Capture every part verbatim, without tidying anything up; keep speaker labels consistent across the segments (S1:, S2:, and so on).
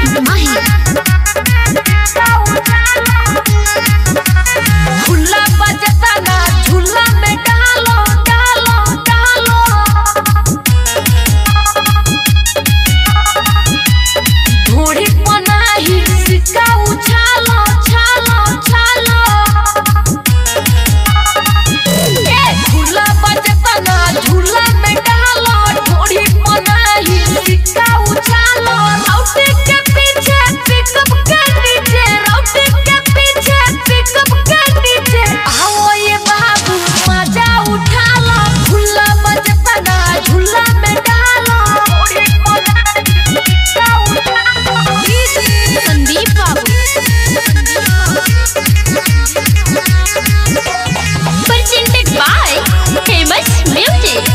S1: माही
S2: झूला बजता ना झूला में डालो डालो डालो घोड़ी पनाही सिक्का उछालो छालो छालो ए झूला बजता ना झूला में डालो घोड़ी पनाही सिक्का उछालो राउटी के पीछे पिकअप के नीचे राउटी के पीछे पिकअप के नीचे आओ ये बाबू मजा उठा लो झूला बजता ना झूला में डालो घोड़ी पनाही सिक्का उछालो
S1: संदीप बाबू presented by famous music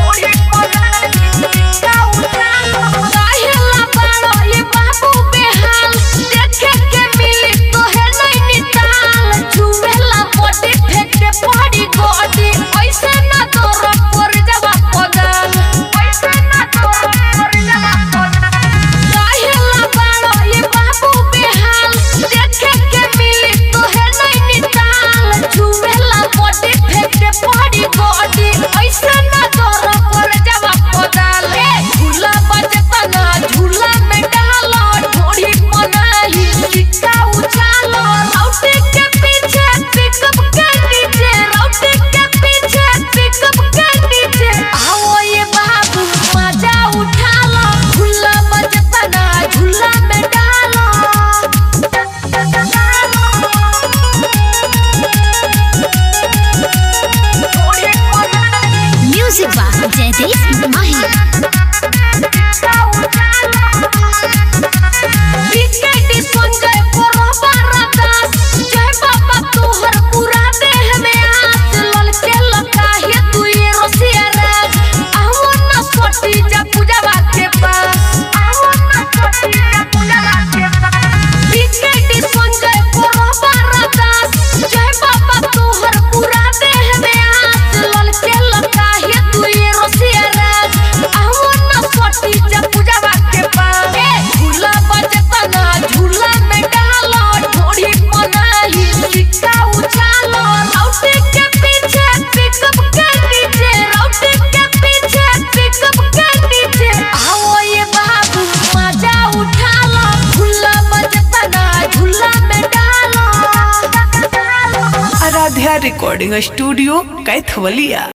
S2: काहेला बाड़ो ये बाबू बेहाल देखे के मिली तो है नहीं निताल झूमेला बॉडी फेंके पड़ी गोडी ऐसे ना तोरा पर जवा पगल ऐसे ना तोरा पर जवा पगल काहेला बाड़ो ये बाबू बेहाल देखे के मिली तो है नहीं निताल झूमेला बॉडी फेंके पड़ी गोडी ऐसे ना तोरा पर जवा पगल झूला बजता ना झूला में डालो ढोड़ी पनाही सिक्का उछालो राउटी के पीछे पिकअप के नीचे राउटी के पीछे पिकअप के नीचे आओ ये बाबू मजा उठा लो झूला बजता ना झूला में डालो
S1: म्यूजिक बाय जयदीप माही
S2: विकेट संजय बरोबर दास जय बाबा तोहर पूरा देह में आस ललके लकाहे तू ये रसिया राज आओ ना सोटी जा पूजावा के पास आओ ना सोटी जा पूजावा के पास विकेट संजय बरोबर दास जय बाबा तोहर पूरा देह में आस ललके लकाहे तू ये रसिया राज आओ ना सोटी जा पूजावा के पास झूला बजता ना झूला में डालो ढोड़ी पनाही सिक्का उछालो राउटी के पीछे पिकअप के नीचे राउटी के पीछे पिकअप के नीचे आओ ये बाबू मजा उठा लो झूला बजता ना झूला में डालो
S3: आराध्या रिकॉर्डिंग स्टूडियो कैथवलिया।